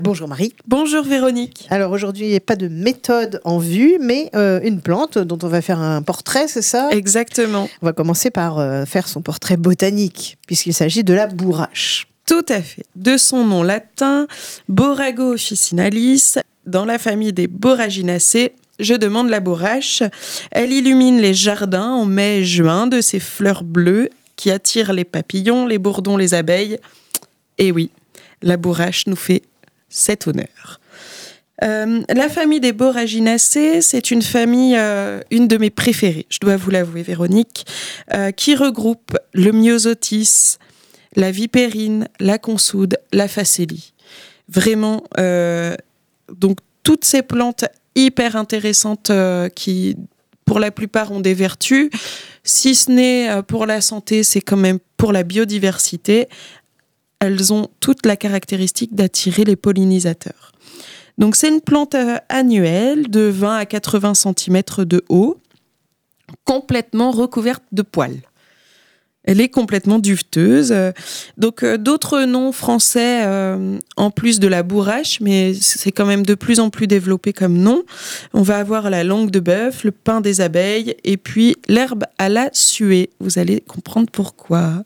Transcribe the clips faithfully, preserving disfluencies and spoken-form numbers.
Bonjour Marie. Bonjour Véronique. Alors aujourd'hui, il n'y a pas de méthode en vue, mais euh, une plante dont on va faire un portrait, c'est ça ? Exactement. On va commencer par euh, faire son portrait botanique, puisqu'il s'agit de la bourrache. Tout à fait. De son nom latin, Borago officinalis, dans la famille des Boraginaceae, je demande la bourrache. Elle illumine les jardins en mai et juin de ses fleurs bleues qui attirent les papillons, les bourdons, les abeilles. Et oui, la bourrache nous fait cet honneur. Euh, la famille des Boraginaceae, c'est une famille, euh, une de mes préférées, je dois vous l'avouer Véronique, euh, qui regroupe le myosotis, la vipérine, la consoude, la facélie. Vraiment, euh, donc toutes ces plantes hyper intéressantes euh, qui, pour la plupart, ont des vertus. Si ce n'est euh, pour la santé, c'est quand même pour la biodiversité. Elles ont toute la caractéristique d'attirer les pollinisateurs. Donc c'est une plante euh, annuelle de vingt à quatre-vingts centimètres de haut, complètement recouverte de poils. Elle est complètement duveteuse. Donc euh, d'autres noms français euh, en plus de la bourrache, mais c'est quand même de plus en plus développé comme nom. On va avoir la langue de bœuf, le pain des abeilles et puis l'herbe à la suée. Vous allez comprendre pourquoi.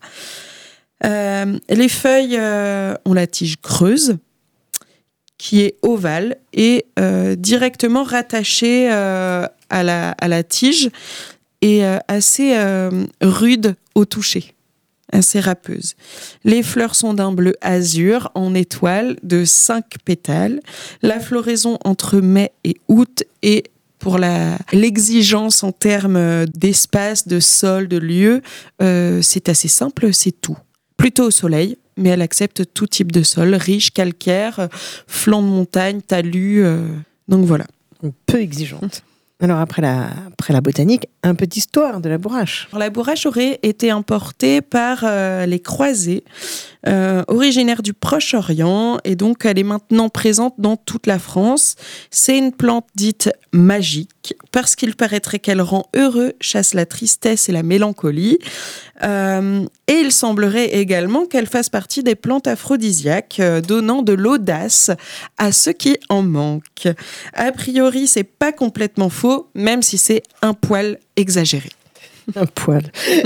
Euh, les feuilles euh, ont la tige creuse, qui est ovale et euh, directement rattachée euh, à, la, à la tige et euh, assez euh, rude au toucher, assez râpeuse. Les fleurs sont d'un bleu azur en étoile de cinq pétales. La floraison entre mai et août et pour la, l'exigence en termes d'espace, de sol, de lieu, euh, c'est assez simple, c'est tout. Plutôt au soleil, mais elle accepte tout type de sol, riche, calcaire, flanc de montagne, talus, euh, donc voilà. Peu exigeante. Alors après la, après la botanique, un peu d'histoire de la bourrache. La bourrache aurait été importée par euh, les croisés, euh, originaires du Proche-Orient, et donc elle est maintenant présente dans toute la France. C'est une plante dite magique, parce qu'il paraîtrait qu'elle rend heureux, chasse la tristesse et la mélancolie. Euh, et il semblerait également qu'elle fasse partie des plantes aphrodisiaques, euh, donnant de l'audace à ceux qui en manquent. A priori, c'est pas complètement faux, même si c'est un poil exagéré. Un poil.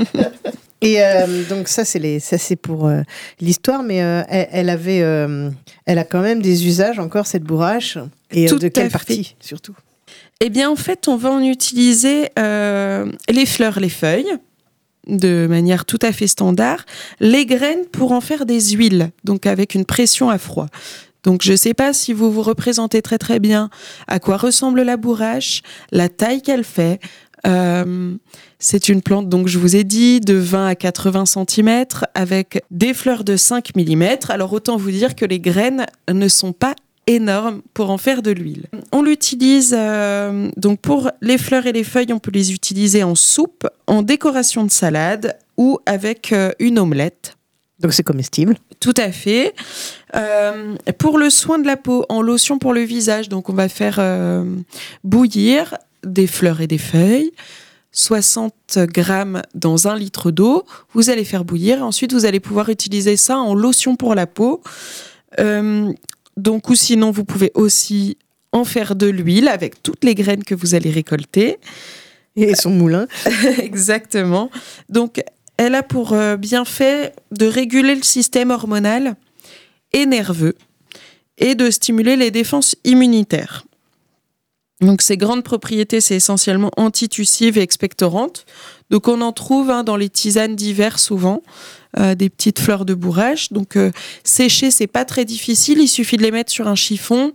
Et euh, donc ça c'est les, ça c'est pour euh, l'histoire, mais euh, elle, elle avait, euh, elle a quand même des usages encore cette bourrache. Et euh, de quelle partie surtout ? Eh bien en fait, on va en utiliser euh, les fleurs, les feuilles, de manière tout à fait standard, les graines pour en faire des huiles, donc avec une pression à froid. Donc je ne sais pas si vous vous représentez très très bien à quoi ressemble la bourrache, la taille qu'elle fait. Euh, c'est une plante, donc je vous ai dit, de vingt à quatre-vingts centimètres avec des fleurs de cinq millimètres. Alors autant vous dire que les graines ne sont pas énormes pour en faire de l'huile. On l'utilise euh, donc pour les fleurs et les feuilles, on peut les utiliser en soupe, en décoration de salade ou avec euh, une omelette. Donc c'est comestible. Tout à fait. Euh, pour le soin de la peau, en lotion pour le visage, donc on va faire euh, bouillir des fleurs et des feuilles, soixante grammes dans un litre d'eau. Vous allez faire bouillir et ensuite vous allez pouvoir utiliser ça en lotion pour la peau. Euh, donc, ou sinon, vous pouvez aussi en faire de l'huile avec toutes les graines que vous allez récolter. Et son moulin. Exactement. Donc, elle a pour euh, bienfait de réguler le système hormonal et nerveux et de stimuler les défenses immunitaires. Donc, ces grandes propriétés, c'est essentiellement antitussive et expectorante. Donc, on en trouve hein, dans les tisanes d'hiver souvent, euh, des petites fleurs de bourrache. Donc, euh, sécher, c'est pas très difficile. Il suffit de les mettre sur un chiffon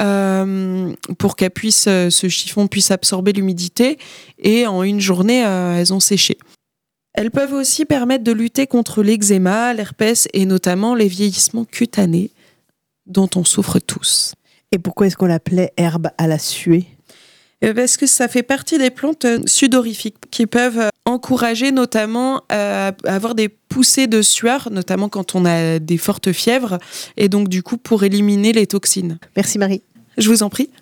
euh, pour qu'elles puissent, euh, ce chiffon puisse absorber l'humidité. Et en une journée, euh, elles ont séché. Elles peuvent aussi permettre de lutter contre l'eczéma, l'herpès et notamment les vieillissements cutanés dont on souffre tous. Et pourquoi est-ce qu'on l'appelait herbe à la suée ? Parce que ça fait partie des plantes sudorifiques qui peuvent encourager notamment à avoir des poussées de sueur, notamment quand on a des fortes fièvres, et donc du coup pour éliminer les toxines. Merci Marie. Je vous en prie.